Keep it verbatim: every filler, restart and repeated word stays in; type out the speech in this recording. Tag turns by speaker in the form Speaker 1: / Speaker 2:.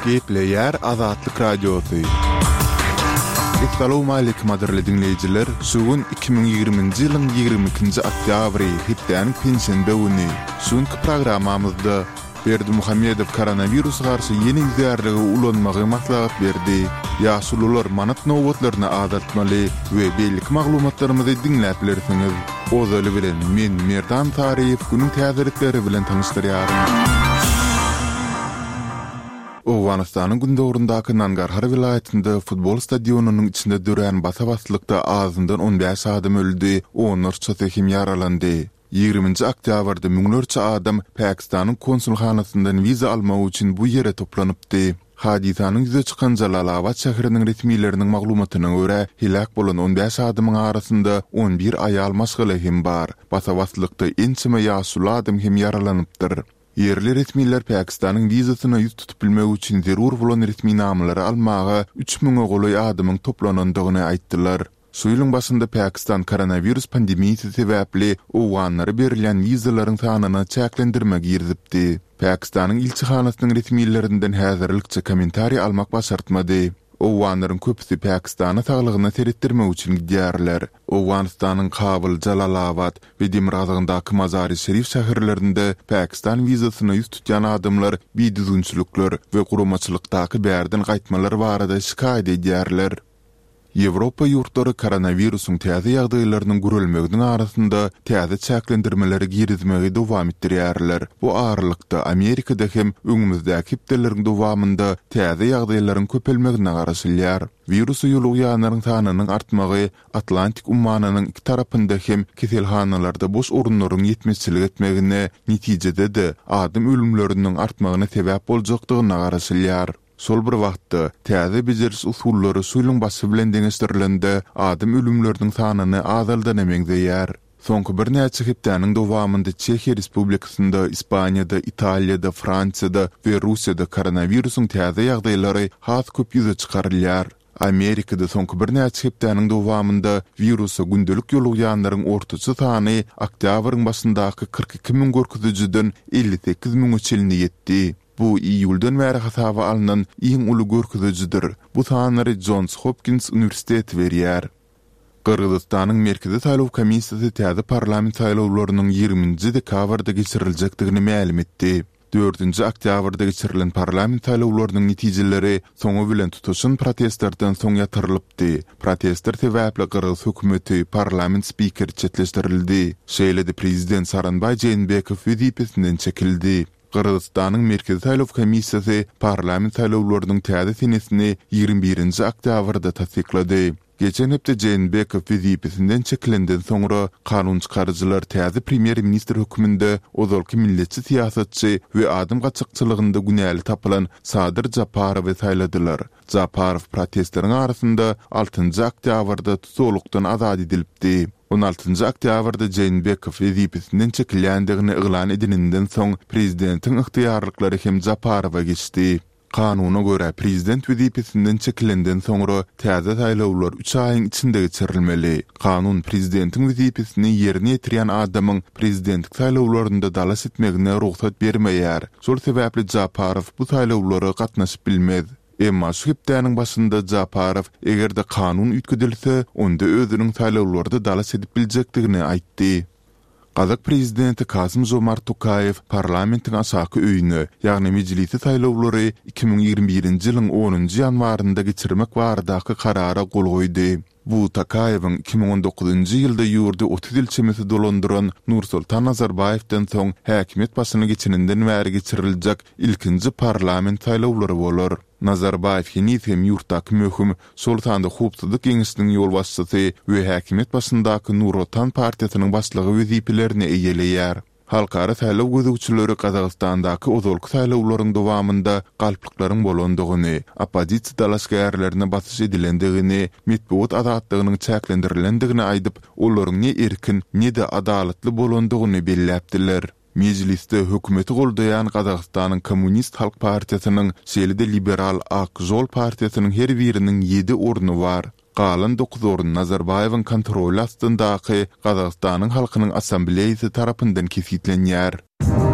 Speaker 1: Gepleyer Azatlyk Radiosu. Assalamu alaykum adirli dinleyijiler. Sugun iki bin ýygrymynjy ýylyň ýygrimi ikinji oktýabry hepden pensiýende uny. Şonky programmamyzda Berdi Muhammedow koronavirus garşy ýeni ýerlere ulanmagy maslahat berdi. Ýaşulular manat nowatlaryna adatmaly we bellik maglumatlarymyzy dinläp bilersiňiz. Ozaly bilen men Merdan Taryýew günüň täzelikleri bilen tanışdyrýarym. Owganystanyň gündöwründaky Nangarhar vilayetinde futbol stadionunyň içinde dören basabastlykda azyndan on beş adam öldü, onlarça tekim yaralandy. ýygrüminji oktýabrda müňlerçe adam Pakistanyň konsulhanasyndan wiza almak üçin bu ýere toplanypdy. Hadisanyň ýüze çykan Jalalabad şäheriniň resmiýetleriniň maglumatyna görä, hilak bolan on beş adamyň arasynda on bir aýal maşgaly hem bar. Basabastlykda ençime ýaşuly adam hem yaralanypdyr. Yerli resmiýetler Pakistanyň wizasyna ýüz tutup bilmek üçin zerur bolan resmi namlary almaga üç miňe goly adamyň toplanandygyny aýtdylar. Şu ýylyň başynda Pakistan koronavirus pandemiýasy sebäpli owganlara berilen wizalaryň sanyny çäklendirmek ýerdipdi. Pakistanyň ilçihanasynyň resmiýetlerinden häzirlikçe kommentariýa almak başartmady. Owganlaryň köpüsi Pakistana saglygyny teretdirmek üçin gidýärler. Owganystanyň Kabul, Jalalabad we Demirgazagyndaky Mazar-ı Şerif şäherlerinde Pakistan wizasyna ýüz tutýan adamlar biýdüzünçülükler we gurumaçylykdaky bärden gaýtmalar barada şikaýet edýärler. Ýewropa ýurtlary koronawirusyň täze ýagdaýlarynyň görülmeginiň arasynda täze çäklendirmeleri girizmegi dowam etdirýärler. Bu aralykda Amerikada hem öňümüzdäki hepdeleriň dowamında täze ýagdaýlaryň köpelmegine garaşylýar. Virusy ýolugýanlaryň sanynyň artmagy Atlantik ummanynyň iki tarapynda hem keselhanalarda boş orunlaryň ýetmezçilik etmegine, netijede de adam ölümleriniň artmagyna sebäp boljakdygyna garaşylýar. Sol bir wagtda täze bejeris usullary suýlyň basy bilen deňeşdirilende adam ölümleriniň sanyny azaldan emegdeýär. Soňky bir näçe hepdeniň dowamında Çekiýa Respublikasynda, Ispaniýada, Italiýada, Fransiýada we Russiýada koronawirusyň täze ýagdaýlary has köp ýüze çykarylýar. Amerikada soňky bir näçe hepdeniň dowamında virusa gündelik ýolugýanlaryň ortaçy sany oktýabryň başyndaky kırk iki miň görkezijiden elli sekiz miň çelini ýetdi. Bu iýuldan bäri hasaba alynan iň uly görkezijidir. Bu sanary Johns Hopkins Üniversiteti berýär. Kyrgyzstanyň Merkezi Saýlaw Komissiýasy täze parlament saýlawlarynyň ýygrüminji dekabrda geçiriljekdigini ma'lum etdi. dördünji oktýabrda geçirilen parlament saýlawlarynyň netijeleri soňu bilen tutuşan protestlerden soň ýatyrylypdy. Protestler sebäpli Kyrgyz hökümeti parlament spikeri çetleşdirildi. Şeýle-de prezident Saranbay Jeenbekow wezipesinden çekildi. Kyrgyzstanyň Merkezi Saýlaw Komissiýasy parlament saýlawlarynyň täze senesini ýygrimi birinji oktýabrda tasdiklady. Geçen hepde Jeenbekow wezipesinden çekilenden soňra kanun çykarjylar täze premier ministr höküminde ozalky milletçi siýasatçy we adam gaçykçylygynda günäli tapylan Sadyr Japarowy saýladylar. Japarow protestleriň arasynda altynjy oktýabrda tutulukdan azad edilipdi. on altyncı oktýabrda Jeenbekow wezipesinden çekilýändigini eglan edilenden soň prezidentiň ygtyýarlyklary hem Japarowa geçdi. Kanuna göre prezident wezipesinden çekilenden soňra täze saýlawlar üç aýyň içinde geçirilmeli. Kanun prezidentiň wezipesini ýerine ýetirýän adamyň prezidentlik saýlawlarynda dalas etmegine ruhsat bermeýär. Şol sebäpli Japarow bu saýlawlara gatnaşyp bilmez. Emma şu hepdeniň başynda Japarow egerde kanun üýtgedilse, onda özüniň saýlawlarda dalas edip biljekdigini aýtdy. Kazak prezidenti Kasym-Jomart Tokayew parlamentiň aşaky öýüne, ýagny mejlisi saýlawlary iki bin ýygrimi birinji ýylyň onunjy ýanwarynda geçirmek baradaky karara gol goýdy. Bu Tokayewiň iki bin on dokuzunjy ýylda ýurdy otuz ilçemesi dolandyran Nursultan Nazarbaýewden soň häkimet başyna geçenenden bäri geçiriljek ilkinji parlament saýlawlary bolar. Nazarbayew henüz hem ýurtdaky möhüm Sultanda hukukçylyk geňişiniň ýol başçysy we häkimet başyndaky Nursultan partiýasynyň başlygy wezipelerini eýeleýär. Halkara saýlaw gözegçileri Kazakstandaky ozalky saýlawlaryň dowamında galplyklaryň bolandygyny, opozisiýa dalaşgärlerine basyş edilendigini, medeniýet azatlygynyň çäklendirilendигini aýdyp, olaryň ne erkin, ne de adalatly bolandygyny belläpdiler. Mecliste hökümeti goldayan Kazakstanyň Kommunist Halk Partiýasynyň şeýle-de liberal Ak Jol partiýasynyň her biriniň ýedi orny bar. Galan dokuz orun Nazarbayewiň kontroli astyndaky Kazakstanyň halkynyň assambleýasy tarapyndan kesitlenýär.